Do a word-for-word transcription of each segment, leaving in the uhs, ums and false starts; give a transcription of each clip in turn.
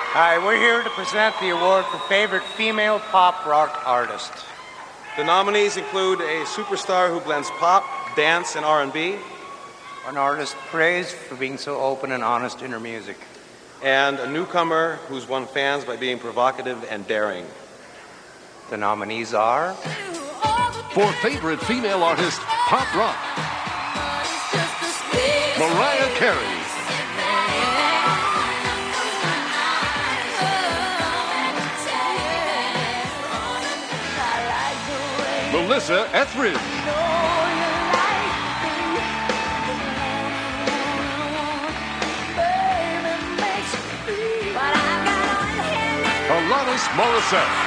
Hi, we're here to present the award for Favorite Female Pop Rock Artist. The nominees include a superstar who blends pop, dance, and R and B. An artist praised for being so open and honest in her music. And a newcomer who's won fans by being provocative and daring. The nominees are... For Favorite Female Artist, Pop Rock, Mariah Carey. Melissa Etheridge. Alanis Morissette.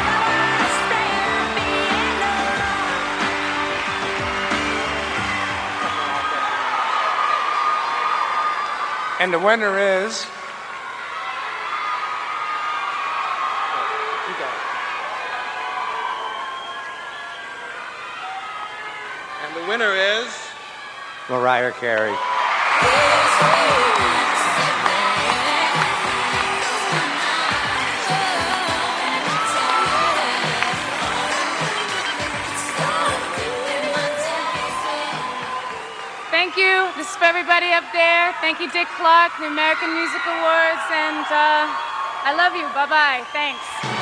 And the winner is... And the winner is... Mariah Carey. Thank you. This is for everybody up there. Thank you, Dick Clark, the American Music Awards, and uh, I love you. Bye-bye. Thanks.